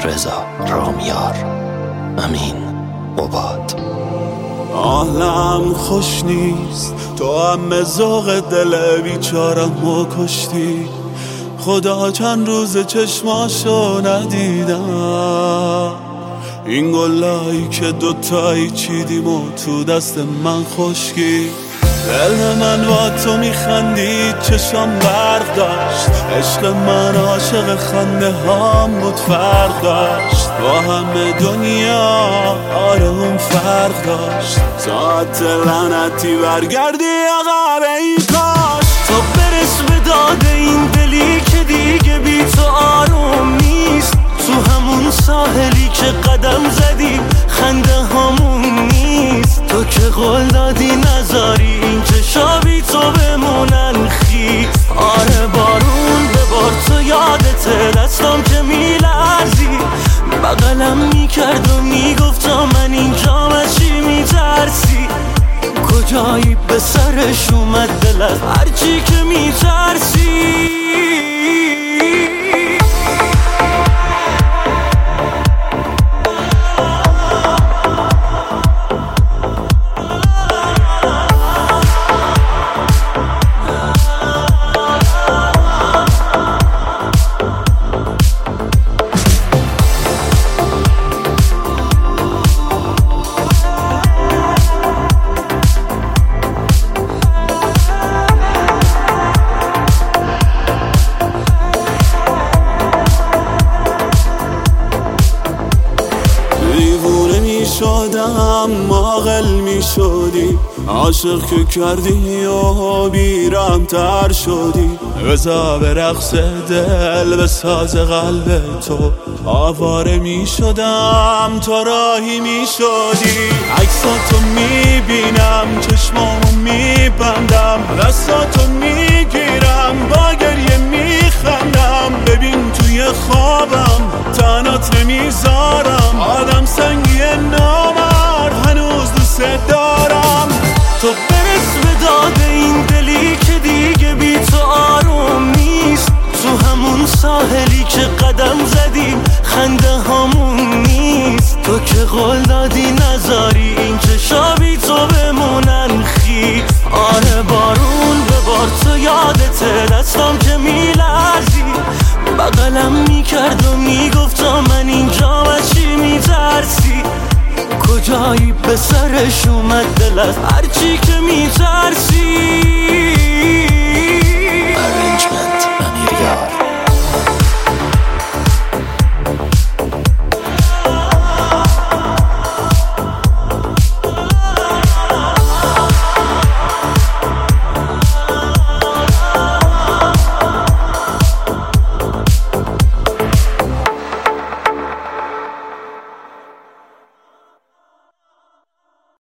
رضا رامیار. امین عباد. حالم خوش نیست، تو هم ذوق دل بیچارم کشتی. خدا چند روز چشماشو ندیدم، این گلایی که دوتایی چیدیم و تو دست من خشکی. دل من با تو میخندید، چشم برق داشت، عشق من عاشق خنده هام بود، فرق داشت با همه دنیا، آره اون فرق داشت. ساعت لعنتی برگردی عقب ای کاش، تو برس به داد این دلی که دیگه بی تو آروم نیست. تو همون ساحلی که قدم زدی خنده همون نیست. تو که قول دادی نذاری این چشا بی تو بمونن خیس. آره بارون ببار، تو یادته دستم که میلرزی، بغلم میکرد و میگفتا من اینجام از چی میترسی. کجایی به سرش اومد دل از هرچی که میترسی. شدم عاقل می شدی، عاشق که کردی و بیرم تر شدی. بزا به رقص دل به ساز قلب تو آواره می شدم، تو راهی می شدی. عکساتو می بینم، چشمامو می بندم، دستاتو می گیرم، با گریه می خندم. ببین توی خوابم تنات نمیذارم، آدم سنگی نامرد هنوز دوست دارم. تو برس به داد این دلی که دیگه بی تو آروم نیست. تو همون ساحلی که قدم زدیم خنده همون نیست. تو که قول دادی نذاری این چشا بی تو بمونن خیس. آره بارون ببار، تو یادته دستم که میلرزی، بغلم میکرد و میگفتا من اینجام از چی میترسی. کجایی به سرش اومد دل از هرچی که میترسی.